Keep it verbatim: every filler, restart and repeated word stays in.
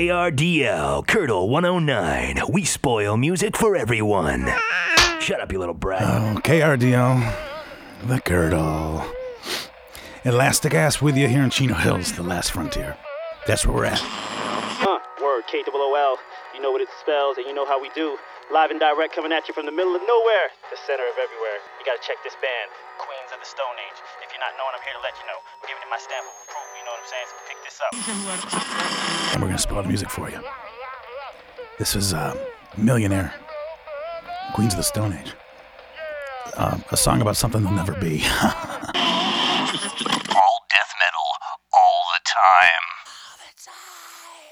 K R D L, Curdle one oh nine. We spoil music for everyone. Shut up, you little brat. Oh, K R D L, the Curdle. Elastic Ass with you here in Chino Hills, the last frontier. That's where we're at. Huh, word, K O O L. You know what it spells and you know how we do. Live and direct coming at you from the middle of nowhere, the center of everywhere. You gotta check this band, Queens of the Stone Age. If you're not knowing, I'm here to let you know. I'm giving you my stamp of approval, you know what I'm saying? So pick this up. And we're gonna spoil the music for you. This is uh, Millionaire, Queens of the Stone Age. Uh, a song about something they'll never be.